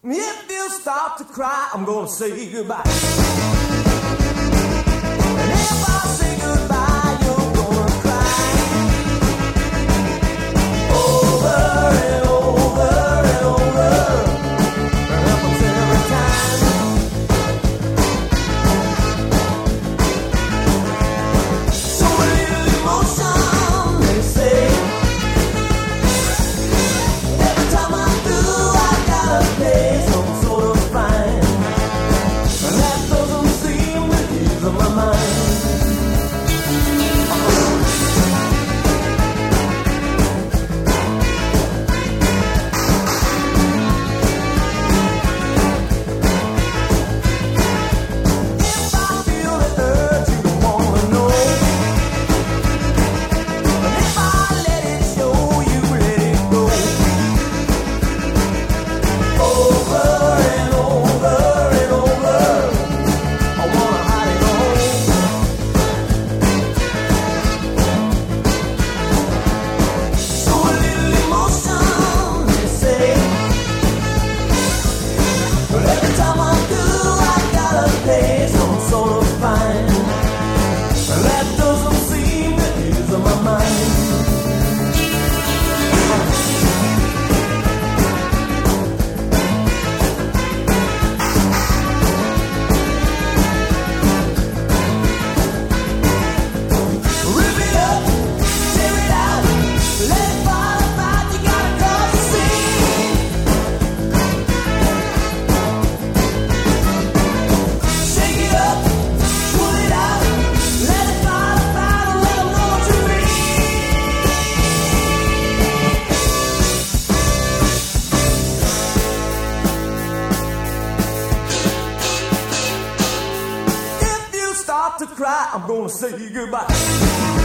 If you start to cry, I'm gonna say goodbye. And if I say goodbye, you're gonna cry. Over and over and over. It happens every time. So a little emotion, they say. Every time I do, I gotta pay some sort of fine. And that doesn't seem to ease my mind. If I feel the urge, you wanna know. And if I let it show, you let it go. Over and over and over. I wanna hide it all. So a little emotion, they say. But every time I do, I gotta pay some sort of fine. And that doesn't seem to ease my mind. Rip it up, tear it out, let it fall apart. You gotta cross the sea. Shake it up, pull it out, let it fall apart and let 'em know what you mean. If you start to cry, I'm gonna say goodbye.